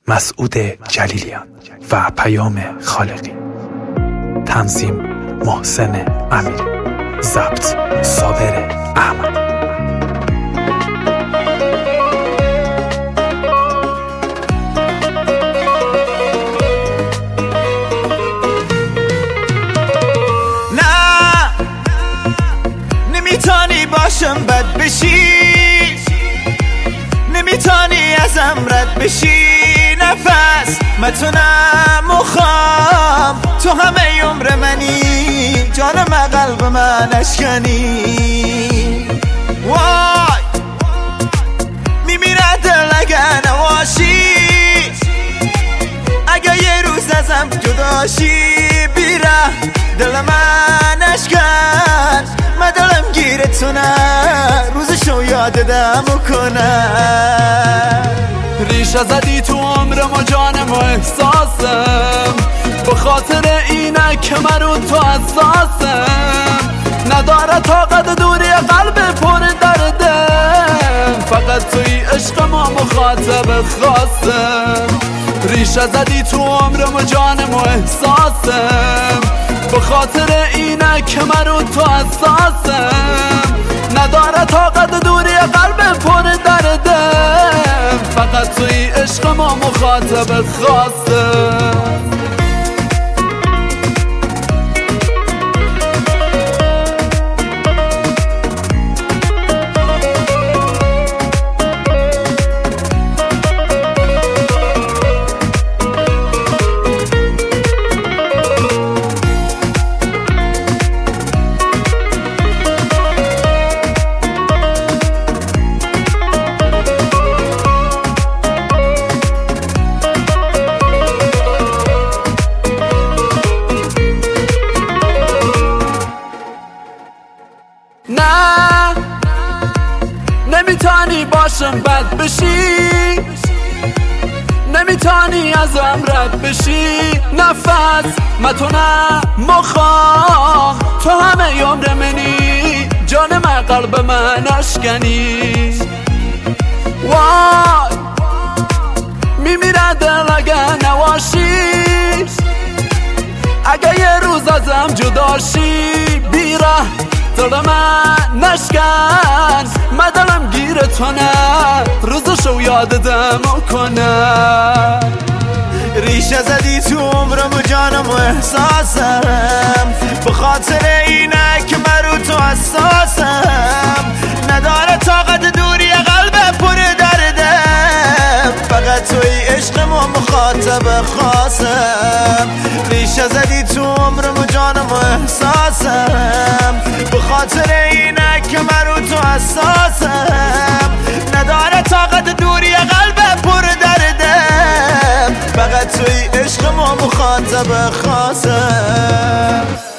مسعود جلیلیان و پیام خالقی. تنظیم محسن امیری. ضبط صابر احمد. نمیتونی باشم بد بشی، نمیتونی ازم رد بشی. نفس متونم مخوام، تو همه عمر منی، جانم قلب من اشکنی. وای میمیره دل اگه نواشی، اگه یه روز ازم جداشی. بیره دل من اشکن، من دلم گیره تو نه، روزشو یادم کنه. ریشه زدی تو عمرم و جانم و احساسم، به خاطر اینه که من رو تو حساسم. نداره طاقت دوری قلب پر دردم، فقط توی عشق ما مخاطب خاصم. ریشه زدی تو عمرم و جانم و احساسم، به خاطر اینه که من رو تو حساسم. نداره طاقت دوری قلب پر دردم، فقط توی عشق ما مخاطب خاصم. نه نمیتونی باشم بد بشی، نمیتونی ازم رد بشی. نفس متونم مخوام، تو همه عمر منی، جانم قلب من اشکنی. وای میمیره دل اگه نواشی، اگه یه روز ازم جداشی. بیره دل من نشکن، من دلم گیره تو نه، روزشو یادم کنه. ریشه زدی تو عمرم و جانم و احساسم، به خاطر اینه که من رو تو حساسم. نداره طاقت دوری قلب پر دردم، فقط توی عشق ما مخاطب خاصم. ریشه زدی تو عمرم و جانم و احساسم، به خاطر اینه که من رو تو حساسم. نداره طاقت دوری قلب پر دردم، فقط توی عشق ما مخاطب خاصم.